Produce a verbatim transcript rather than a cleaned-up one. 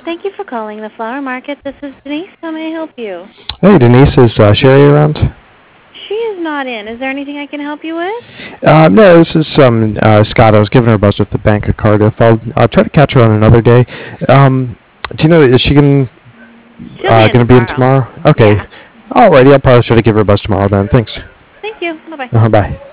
Thank you for calling the Flower Market. This is Denise. How may I help you? Hey, Denise, is uh, Sherry around? She is not in. Is there anything I can help you with? Uh, no, this is um, uh, Scott. I was giving her a buzz with the Bank of Cardiff. I'll, I'll try to catch her on another day. Um, do you know, is she gonna, She'll be uh, in going to be in tomorrow. tomorrow? Okay. Yeah. Alrighty, I'll probably try to give her a buzz tomorrow then. Thanks. Thank you. Bye-bye. Uh, bye.